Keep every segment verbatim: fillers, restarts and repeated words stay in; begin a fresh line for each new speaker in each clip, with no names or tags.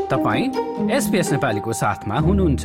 तपाईं एसपीएस नेपालीको साथमा हुनुहुन्छ।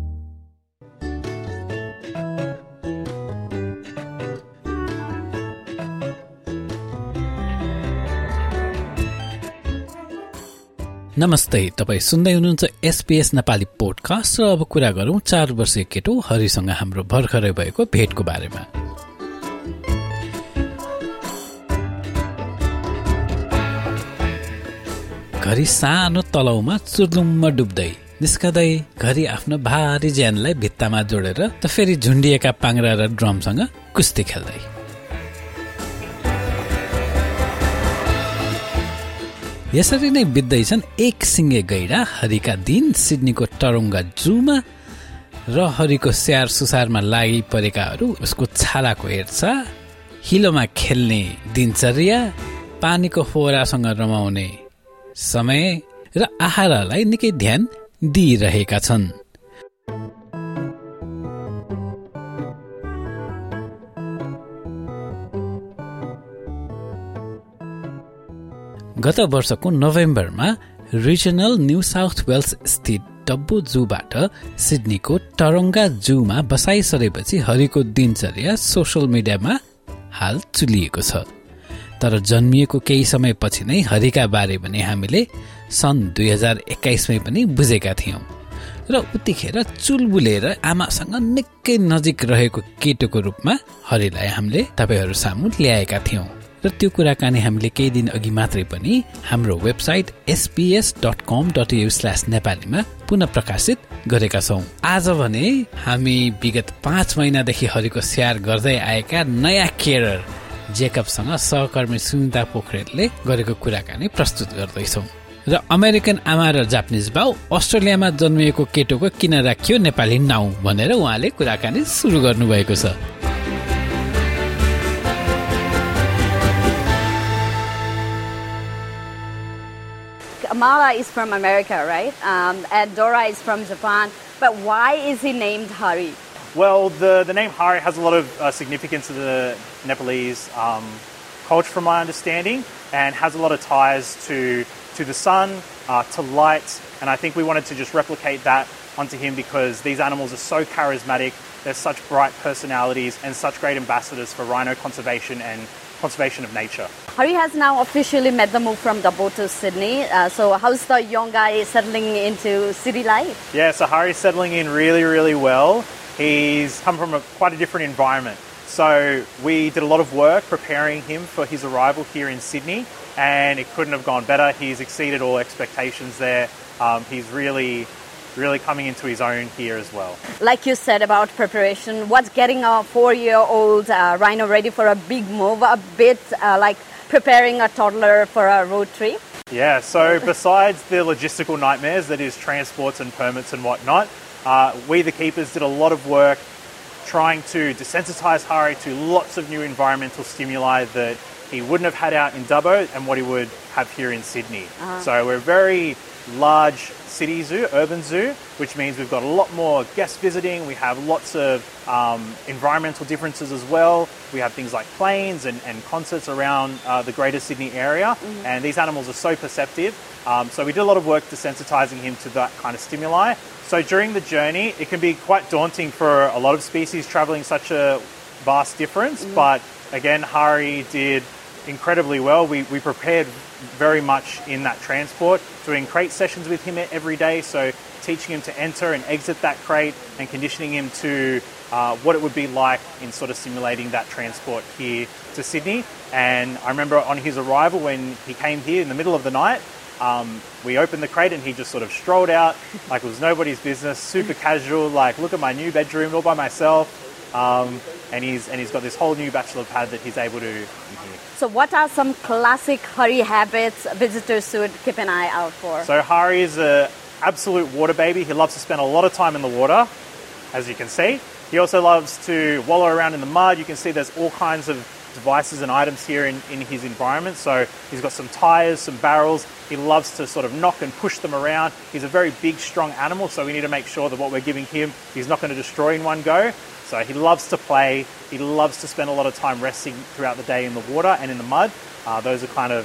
नमस्ते, तपाईं सुन्दै हुनुहुन्छ एसपीएस नेपाली पोडकास्ट। र अब कुरा गरौं चार वर्षीय केटो हरिसँग हाम्रो भर्खरै भएको भेटको बारेमा। घरि सानो तलाउमा चुर्लुम्म डुब्दै निस्कदै घरि आफ्नो भारी ज्यानलाई भित्तामा जोडेर त फेरि झुन्डिएका पाङ्रा र ड्रमसँग कुस्ती खेल्दै। यसरी नै बित्दैछन् एक सिङ्गे गैडा हरिका दिन सिडनीको टरोङ्गा जूमा। र हरिको स्याहार सुसारमा लागि परेकाहरू उसको छालाको हेरचाह, हिलोमा खेल्ने दिनचर्या, पानीको फोहरासँग रमाउने समय र आहारलाई निकै ध्यान दिइरहेका छन्। गत वर्षको नोभेम्बरमा रिजनल न्यू साउथ वेल्स स्थित डब्बु जूबाट सिडनीको टरोङ्गा जूमा बसाइ सरेपछि हरिको दिनचर्या सोशल मिडियामा हाल चुलिएको छ। तर जन्मिएको केही समयपछि नै हरिका बारे भने हामीले सन् दुई हजार एक्काइसमै पनि बुझेका थियौं। र उतिखेर चुलबुलेर आमासँग निकै नजिक रहेको केटोको रूपमा हरिलाई हामीले तपाईहरू सामु ल्याएका थियौं। र त्यो कुराकानी हामीले केही दिन अघि मात्रै पनि हाम्रो website SPS dot com dot AU slash नेपालीमा पुनः प्रकाशित गरेका छौं। आज भने हामी विगत पाँच महिनादेखि हरिको स्याहार गर्दै आएका नयाँ केयर जेकबसँग सहकर्मी सुनिता पोखरेलले गरेको कुराकानी प्रस्तुत गर्दैछौं। र अमेरिकन आमा र जापानिज बाउ अस्ट्रेलियामा जन्मिएको केटोको किन राखियो नेपाली नाउँ भनेर उहाँले कुराकानी सुरु गर्नुभएको छ।
Amara is from America, right? Um, and Dora is from Japan. But why is he named Hari?
Well, the, the name Hari has a lot of uh, significance to the Nepalese um, culture, from my understanding, and has a lot of ties to to the sun, uh, to light, and I think we wanted to just replicate that onto him because these animals are so charismatic, they're such bright personalities and such great ambassadors for rhino conservation and conservation of nature.
Hari has now officially made the move from Dubbo to Sydney. Uh, so how's the young guy settling into city life? Yeah,
so Hari's settling in really, really well. He's come from a, quite a different environment. So we did a lot of work preparing him for his arrival here in Sydney, and it couldn't have gone better. He's exceeded all expectations there. Um, he's really, really coming into his own here as well.
Like you said about preparation, what's getting a four-year-old uh, rhino ready for a big move, a bit uh, like preparing a toddler for a road trip?
Yeah, so besides the logistical nightmares that is transports and permits and whatnot, Uh, we, the keepers, did a lot of work trying to desensitize Hari to lots of new environmental stimuli that he wouldn't have had out in Dubbo and what he would have here in Sydney. Uh-huh. So we're a very large city zoo, urban zoo, which means we've got a lot more guests visiting. We have lots of um, environmental differences as well. We have things like planes and, and concerts around uh, the greater Sydney area, mm-hmm. and these animals are so perceptive. Um, so we did a lot of work desensitizing him to that kind of stimuli. So during the journey, it can be quite daunting for a lot of species travelling such a vast difference. Mm. But again, Hari did incredibly well. We, we prepared very much in that transport, doing crate sessions with him every day. So teaching him to enter and exit that crate and conditioning him to uh, what it would be like in sort of simulating that transport here to Sydney. And I remember on his arrival when he came here in the middle of the night, Um, we opened the crate and he just sort of strolled out like it was nobody's business, super casual, like, look at my new bedroom all by myself. Um, and he's and he's got this whole new bachelor pad that he's able to...
So what are some classic Hari habits visitors should keep an eye out for?
So Hari is an absolute water baby. He loves to spend a lot of time in the water, as you can see. He also loves to wallow around in the mud. You can see there's all kinds of devices and items here in, in his environment. So he's got some tyres, some barrels. He loves to sort of knock and push them around. He's a very big, strong animal, so we need to make sure that what we're giving him, he's not going to destroy in one go. So he loves to play. He loves to spend a lot of time resting throughout the day in the water and in the mud. Uh, those are kind of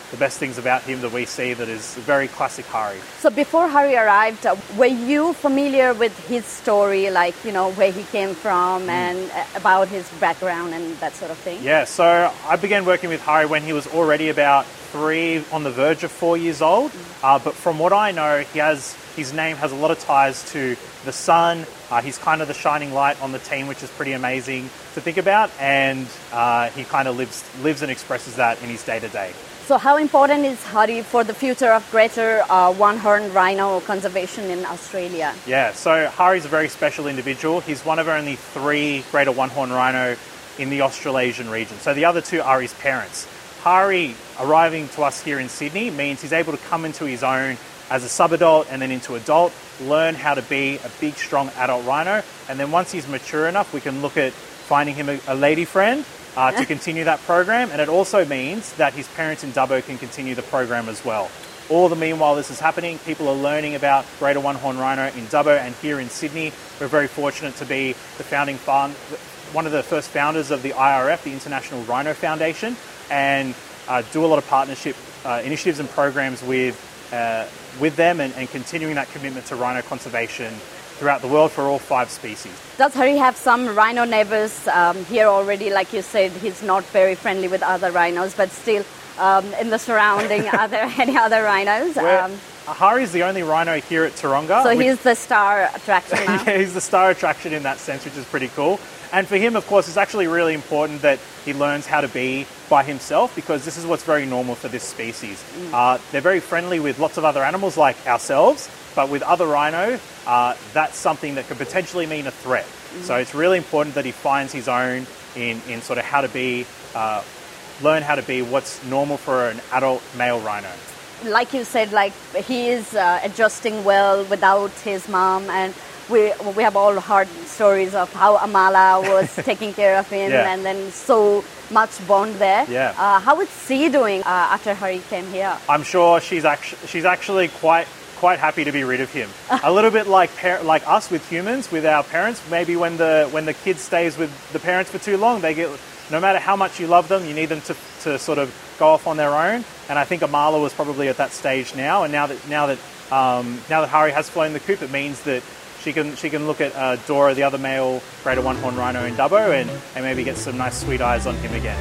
the best things about him that we see that is very classic Hari.
So before Hari arrived, uh, were you familiar with his story, like, you know, where he came from mm. and uh, about his background and that sort of thing?
Yeah, so I began working with Hari when he was already about three, on the verge of four years old. Mm. Uh, but from what I know, he has his name has a lot of ties to the sun. Uh, he's kind of the shining light on the team, which is pretty amazing to think about. And uh, he kind of lives lives and expresses that in his day-to-day.
So how important is Hari for the future of greater uh, one-horned rhino conservation in Australia?
Yeah, so Hari's a very special individual. He's one of only three greater one-horned rhino in the Australasian region. So the other two are his parents. Hari arriving to us here in Sydney means he's able to come into his own as a sub-adult and then into adult, learn how to be a big, strong adult rhino. And then once he's mature enough, we can look at finding him a, a lady friend uh, to continue that program. And it also means that his parents in Dubbo can continue the program as well. All the meanwhile this is happening, people are learning about greater one-horned rhino in Dubbo and here in Sydney. We're very fortunate to be the founding fund, one of the first founders of the I R F, the International Rhino Foundation, and uh, do a lot of partnership uh, initiatives and programs with uh, with them and, and continuing that commitment to rhino conservation throughout the world for all five species.
Does Hari have some rhino neighbors um, here already? Like you said, he's not very friendly with other rhinos, but still um, in the surrounding, are there any other rhinos?
Um, Hari's the only rhino here at Taronga.
So he's the star attraction now?
Yeah, he's the star attraction in that sense, which is pretty cool. And for him, of course, it's actually really important that he learns how to be by himself, because this is what's very normal for this species. Mm. Uh, they're very friendly with lots of other animals like ourselves, but with other rhino, uh, that's something that could potentially mean a threat. Mm. So it's really important that he finds his own in, in sort of how to be, uh, learn how to be what's normal for an adult male rhino.
Like you said, like he is uh, adjusting well without his mom, and we we have all heard stories of how Amala was taking care of him,
yeah.
and then so much bond there.
Yeah.
Uh, how is she doing uh, after Hari came here?
I'm sure she's actually she's actually quite quite happy to be rid of him. A little bit like par- like us with humans, with our parents. Maybe when the when the kid stays with the parents for too long, they get, no matter how much you love them, you need them to to sort of go off on their own. And I think Amala was probably at that stage now. And now that now that um, now that Hari has flown the coop, it means that she can she can look at uh, Dora, the other male greater one-horned rhino in Dubbo, and, and maybe get some nice sweet eyes on him again.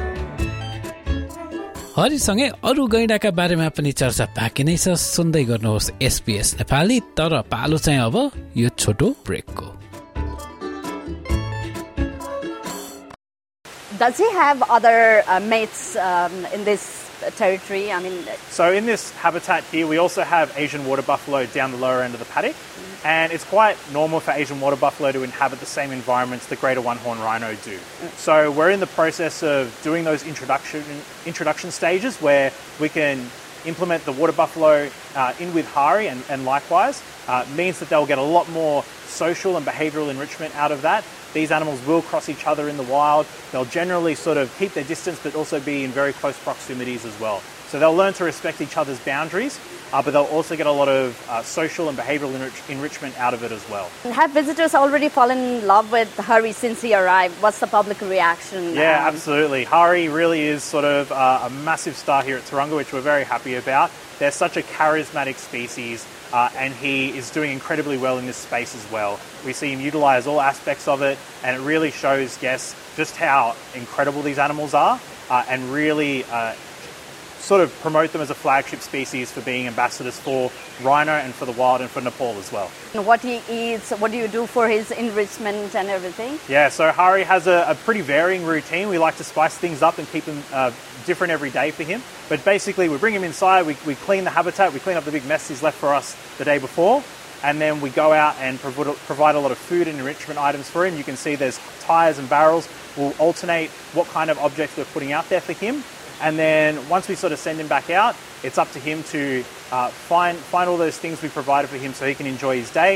हरिसँगै अरू गैंडाका बारेमा पनि चर्चा बाँकी नै छ, सुन्दै गर्नुहोस् SPS Nepali. तर पालो चाहिँ अब यो छोटो ब्रेकको।
Does he have other uh, mates um, in this territory? I mean,
so in this habitat here, we also have Asian water buffalo down the lower end of the paddock, mm. and it's quite normal for Asian water buffalo to inhabit the same environments the greater one-horned rhino do. Mm. So we're in the process of doing those introduction introduction stages where we can implement the water buffalo uh, in with Hari, and, and likewise uh, means that they'll get a lot more social and behavioural enrichment out of that. These animals will cross each other in the wild. They'll generally sort of keep their distance, but also be in very close proximities as well. So they'll learn to respect each other's boundaries, uh, but they'll also get a lot of uh, social and behavioural enrich- enrichment out of it as well.
Have visitors already fallen in love with Hari since he arrived? What's the public reaction?
Yeah,
um,
absolutely. Hari really is sort of uh, a massive star here at Taronga, which we're very happy about. They're such a charismatic species. Uh, and he is doing incredibly well in this space as well. We see him utilise all aspects of it, and it really shows guests just how incredible these animals are, uh, and really uh, sort of promote them as a flagship species for being ambassadors for rhino and for the wild and for Nepal as well.
What he eats, what do you do for his enrichment and everything?
Yeah, so Hari has a, a pretty varying routine. We like to spice things up and keep them uh, different every day for him. But basically we bring him inside, we, we clean the habitat, we clean up the big mess he's left for us the day before, and then we go out and prov- provide a lot of food and enrichment items for him. You can see there's tyres and barrels. We'll alternate what kind of objects we're putting out there for him. And then once we sort of send him back out, it's up to him to uh, find find all those things we provided for him so he can enjoy his day.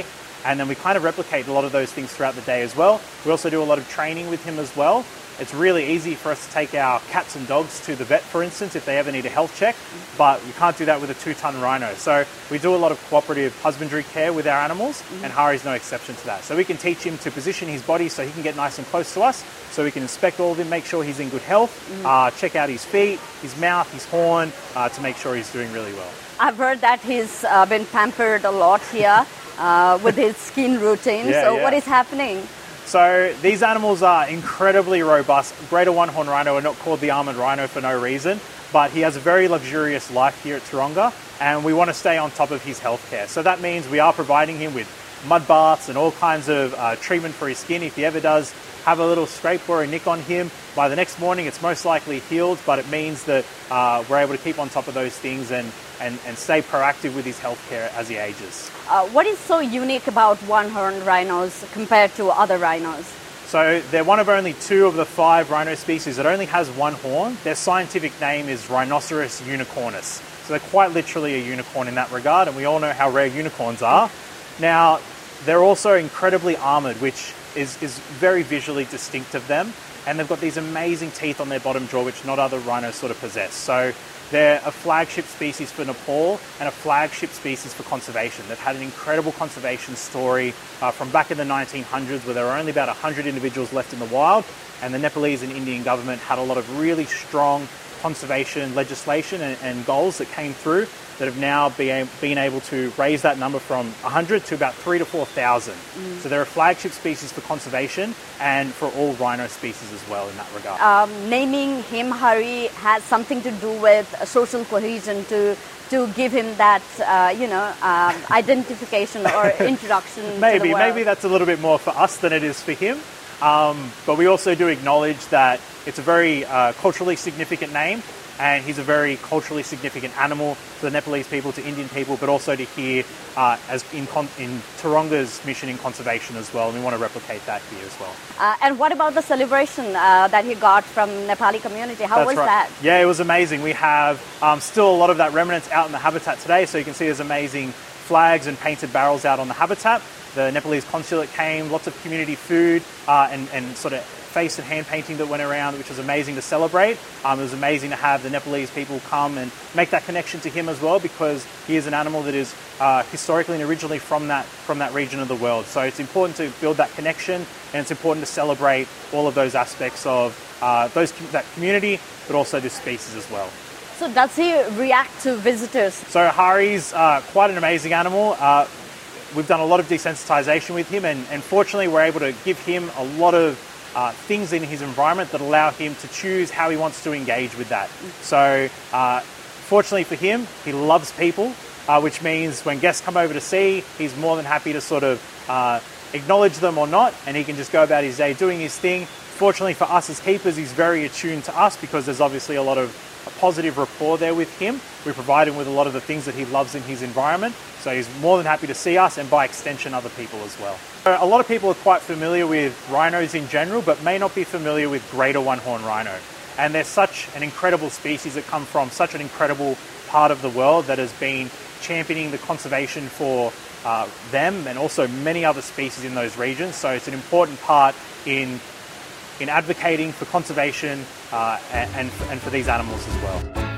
And then we kind of replicate a lot of those things throughout the day as well. We also do a lot of training with him as well. It's really easy for us to take our cats and dogs to the vet, for instance, if they ever need a health check, but you can't do that with a two-ton rhino. So we do a lot of cooperative husbandry care with our animals, mm-hmm. and Hari's no exception to that. So we can teach him to position his body so he can get nice and close to us, so we can inspect all of him, make sure he's in good health, mm-hmm. uh, check out his feet, his mouth, his horn, uh, to make sure he's doing really well.
I've heard that he's uh, been pampered a lot here uh, with his skin routine.
Yeah,
so
yeah.
what is happening?
So these animals are incredibly robust. Greater one-horn rhino are not called the armoured rhino for no reason, but he has a very luxurious life here at Taronga, and we want to stay on top of his healthcare. So that means we are providing him with mud baths and all kinds of uh, treatment for his skin. If he ever does have a little scrape or a nick on him, by the next morning it's most likely healed, but it means that uh, we're able to keep on top of those things and, and, and stay proactive with his healthcare as he ages.
Uh, what is so unique about one-horned rhinos compared to other rhinos?
So they're one of only two of the five rhino species that only has one horn. Their scientific name is Rhinoceros unicornis. So they're quite literally a unicorn in that regard, and we all know how rare unicorns are. Now, they're also incredibly armoured, which is, is very visually distinct of them, and they've got these amazing teeth on their bottom jaw, which not other rhinos sort of possess. So they're a flagship species for Nepal and a flagship species for conservation. They've had an incredible conservation story uh, from back in the nineteen hundreds, where there were only about one hundred individuals left in the wild, and the Nepalese and Indian government had a lot of really strong conservation legislation and, and goals that came through that have now been, been able to raise that number from one hundred to about three to four thousand. Mm. So they're a flagship species for conservation and for all rhino species as well in that regard.
Um, naming him Hari has something to do with social cohesion to to give him that, uh, you know, um, identification or introduction
maybe,
to the world.
Maybe that's a little bit more for us than it is for him. Um, but we also do acknowledge that it's a very uh, culturally significant name, and he's a very culturally significant animal to the Nepalese people, to Indian people, but also to here uh, as in, con- in Taronga's mission in conservation as well, and we want to replicate that here as well.
Uh, and what about the celebration uh, that he got from Nepali community? How
That's
was
right.
that?
Yeah, it was amazing. We have um, still a lot of that remnants out in the habitat today, so you can see there's amazing flags and painted barrels out on the habitat. The Nepalese consulate came, lots of community food uh, and, and sort of face and hand painting that went around, which was amazing to celebrate. Um, it was amazing to have the Nepalese people come and make that connection to him as well, because he is an animal that is uh, historically and originally from that from that region of the world. So it's important to build that connection, and it's important to celebrate all of those aspects of uh, those that community, but also this species as well.
So does he react to visitors?
So Hari's uh, quite an amazing animal. Uh, we've done a lot of desensitization with him, and, and fortunately we're able to give him a lot of Uh, things in his environment that allow him to choose how he wants to engage with that. So uh, fortunately for him, he loves people, uh, which means when guests come over to see, he's more than happy to sort of uh, acknowledge them or not, and he can just go about his day doing his thing. Fortunately for us as keepers, he's very attuned to us, because there's obviously a lot of a positive rapport there with him. We provide him with a lot of the things that he loves in his environment, so he's more than happy to see us, and by extension other people as well. A lot of people are quite familiar with rhinos in general, but may not be familiar with greater one-horn rhino. And they're such an incredible species that come from such an incredible part of the world that has been championing the conservation for uh, them and also many other species in those regions. So it's an important part in in advocating for conservation uh, and, and for these animals as well.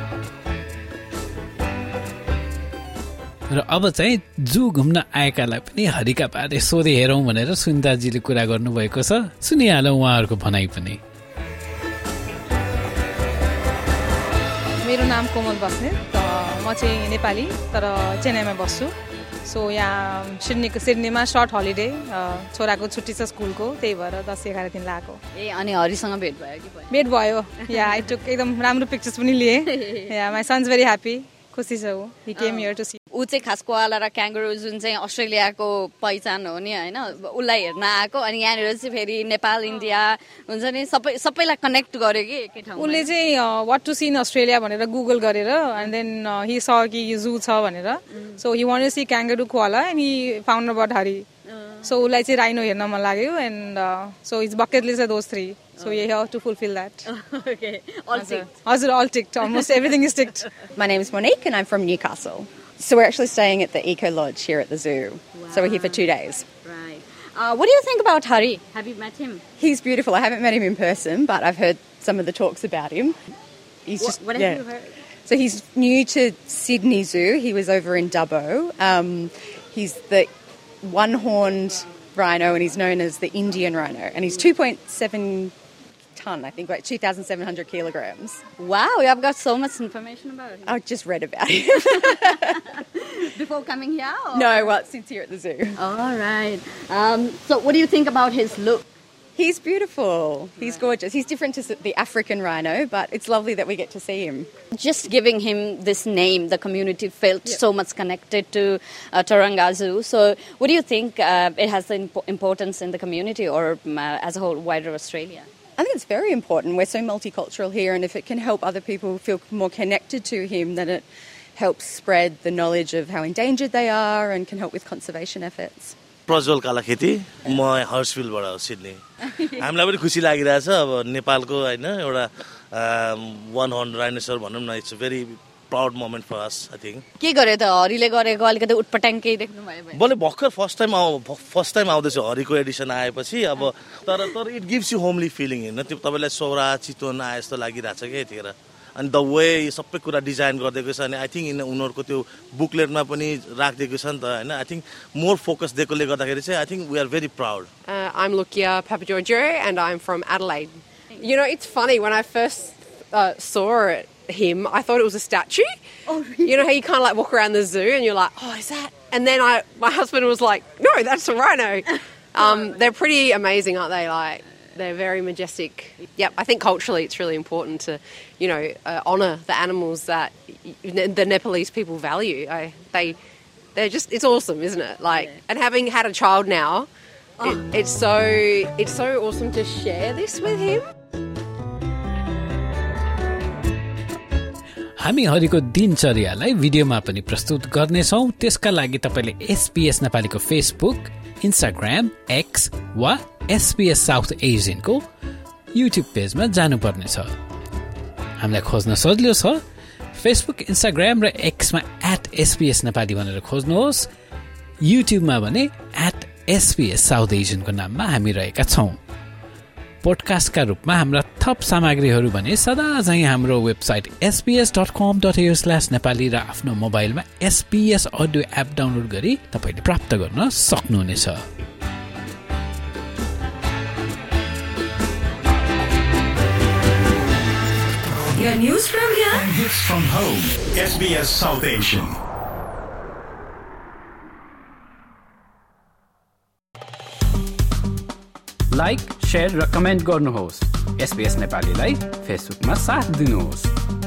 र अब चाहिँ जू घुम्न आएकालाई पनि हरिका बारे सोधे हेरौँ भनेर सुनिताजीले कुरा गर्नुभएको छ। सुनिहालौँ उहाँहरूको भनाइ पनि।
मेरो नाम कोमल बस्नेत, म चाहिँ नेपाली तर चेन्नईमा बस्छु। सो यहाँ सिडनीको सिडनीमा सर्ट हलिडे, छोराको छुट्टी छ स्कुलको, त्यही भएर दस एघार दिन लागेको।
ए अनि हरिसँग भेट भयो कि भयो?
भेट भयो, या आई टुक एकदम राम्रो पिक्चर्स पनि लिए। या माई सन्स भेरी ह्याप्पी, खुसी छ ऊ। He came here to see.
ऊ चाहिँ खास कोआला र क्याङ्गरू जुन चाहिँ अस्ट्रेलियाको पहिचान हो नि होइन, उसलाई हेर्न आएको, अनि यहाँनिर चाहिँ फेरि नेपाल इन्डिया हुन्छ नि सबै सबैलाई कनेक्ट गर्यो कि एकै ठाउँमा। उसले
चाहिँ what to see in Australia भनेर गुगल गरेर, एन्ड देन हि स कि यो जू छ भनेर, so he wanted to see kangaroo koala and he found about Hari. So उसलाई चाहिँ राइनो हेर्न मन लाग्यो, and so his bucket list are those three. So you're here to fulfill that.
Okay, all ticked.
Also, all ticked. Almost everything is ticked.
My name is Monique and I'm from Newcastle. So we're actually staying at the Eco Lodge here at the zoo. Wow. So we're here for two days.
Uh, what do you think about Hari? Have you met him?
He's beautiful. I haven't met him in person, but I've heard some of the talks about him. He's
What,
just
what have
yeah.
you heard?
So he's new to Sydney Zoo. He was over in Dubbo. Um, he's the one-horned rhino, and he's known as the Indian rhino. And he's two point seven ton, I think, like two thousand seven hundred kilograms.
Wow, you have got so much information about him.
I just read about him.
Before coming here? Or?
No, well, since here at the zoo.
All right. Um, so what do you think about his look?
He's beautiful. He's gorgeous. He's different to the African rhino, but it's lovely that we get to see him.
Just giving him this name, the community felt
Yep.
so much connected to uh, Tauranga Zoo. So what do you think uh, it has the impo- importance in the community or um, uh, as a whole, wider Australia?
I think it's very important. We're so multicultural here, and if it can help other people feel more connected to him, then it helps spread the knowledge of how endangered they are and can help with conservation efforts.
Prajwal Kalakheti म हर्सफिल्डबाट हो Sydney हामीलाई पनि खुसी लागिरहेछ अब नेपालको हैन एउटा वान हर्न डाइनोसर भनौं न it's a very proud moment for us I think
के गर्यो त हरिले गरेको अलिकति उटपटाङकै देख्नु भयो भने
बले भर्खर फर्स्ट टाइम आउ फर्स्ट टाइम आउँदैछ हरिको एडिसन आएपछि अब तर तर it gives you homely feeling हैन त्यो तपाईलाई सौरा चितवन आए जस्तो लागिराछ के यतिखेर अनि द वे सबै कुरा डिजाइन गरिदिएको छ अनि आई थिंक इन उनीहरुको त्यो बुकलेटमा पनि राखिदिएको छ नि त हैन आई थिंक मोर फोकस दिएकोले गर्दाखेरि चाहिँ I think we are very proud
I'm Lukia Papageorgiou and I'm from Adelaide. You know, it's funny, when I first uh, saw it, him, I thought it was a statue.
Oh, really?
You know how you kind of like walk around the zoo and you're like, oh, is that? And then I, my husband was like, no, that's a rhino. Um, they're pretty amazing, aren't they? Like, they're very majestic. Yep, I think culturally it's really important to, you know, uh, honour the animals that the Nepalese people value. I, they, they're just, it's awesome, isn't it? Like,
Yeah.
and having had a child now, it, it's so, it's so awesome to share this with him.
हामी हरिको दिनचर्यालाई भिडियोमा पनि प्रस्तुत गर्नेछौं त्यसका लागि तपाईले एसपीएस नेपालीको फेसबुक इन्स्टाग्राम एक्स वा एसपीएस साउथ एसियनको युट्युब पेजमा जानुपर्ने छ हामीलाई खोज्न सजिलो छ फेसबुक इन्स्टाग्राम र एक्समा एट एसपीएस नेपाली भनेर खोज्नुहोस् युट्युबमा भने एट एसपीएस साउथ एसियनको नाममा हामी रहेका छौं पोडकास्टका रूपमा हाम्रा थप सामग्रीहरू भने सदा चाहिँ हाम्रो website S P S dot com dot A U slash Nepali र आफ्नो मोबाइलमा एसपीएस अडियो एप डाउनलोड गरी तपाईले प्राप्त गर्न सक्नुहुनेछ
Your news from here
and hits from home. S B S South Asian.
Like share र कमेन्ट गर्नुहोस् एसपीएस नेपालीलाई फेसबुकमा साथ दिनुहोस्